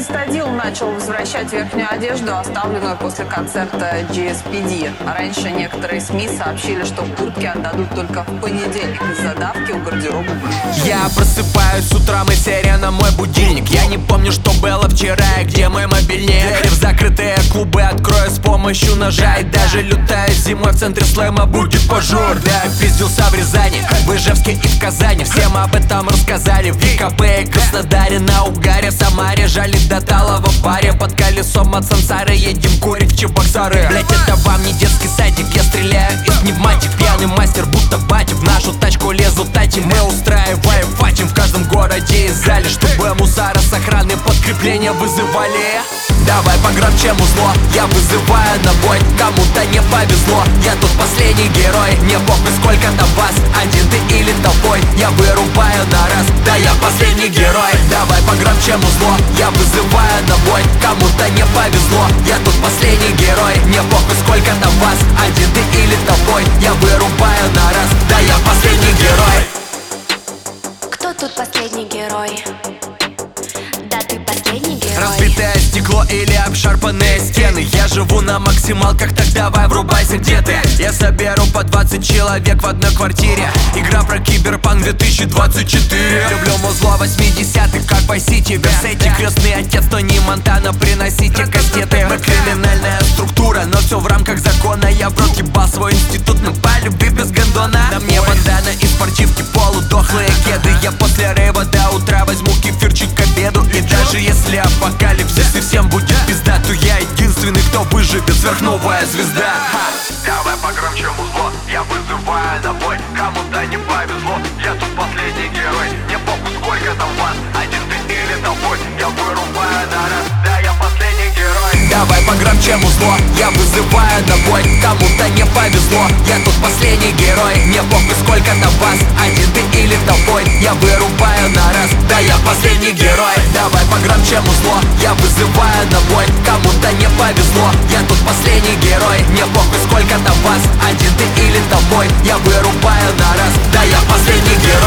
Стадил начал возвращать верхнюю одежду, оставленную после концерта GSPD. Раньше некоторые СМИ сообщили, что куртки отдадут только в понедельник из-за давки у гардероба. Я просыпаюсь с утра, и серия на мой будильник. Я не помню, что было вчера и где мой мобильник. Дверь в закрытые клубы открою с помощью ножа. И даже лютая зимой в центре слэма будет пожар. Да, я пиздился в Рязани, в Ижевске и в Казани. Всем об этом рассказали в ВКП и Краснодаре. На Угаре, в Самаре, жали до Талова в баре. Под колесом от Сансары едем курить в Чебоксары. Блять, это вам не детский садик, я стреляю из пневматик. Пьяный мастер, будто батя, в нашу тачку лезут тати. Мы устраиваем фатим в каждом городе и зале, чтобы мусора с охраны подкрепления вызывали. Давай погромче музло, я вызываю на бой. Кому-то не повезло, я тут последний герой. Мне похуй сколько там вас, один ты или толпой. Я вырубаю на раз, да я последний герой. Давай погромче музло, я вызываю на бой. Кому-то не повезло, я тут последний герой. Мне похуй сколько там вас, один ты или толпой. Я вырубаю на раз, да я последний герой. Кто тут последний герой? Да ты последний герой. Разбитое стекло или обшарпанные стены. Я живу на максималках, так давай врубайся, где ты. Я соберу по 20 человек в одной квартире. Игра про киберпанк 2024. Люблю музло 80-х, как Vice City. Версейте, крестный отец, но не Монтана. Приносите кастеты. Мы криминальная структура, но все в рамках закона. Я в рот ебал свой институт, но по любви без гондона. На мне бандана и спортивки, полудохлые кеды. Я после рейва до утра возьму кефирчик к обеду. И даже если апокалипсис и всем будет пизда, то я единственный, кто выживет, сверхновая звезда. Давай погромче музло, я вызываю на бой. Кому-то не повезло, я тут последний герой. Мне похуй сколько там вас, один ты или толпой. Я вырубаю на раз, да я последний герой. Давай погромче музло, я вызываю на бой. Кому-то не повезло, я тут последний герой. Мне похуй сколько там вас, один ты или толпой. Я вырубаю на раз, да я последний герой. Давай погромче музло, я вызываю на бой. Кому-то не повезло, я тут последний герой. Мне похуй сколько там вас, один ты или толпой. Я вырубаю на раз, да я последний герой.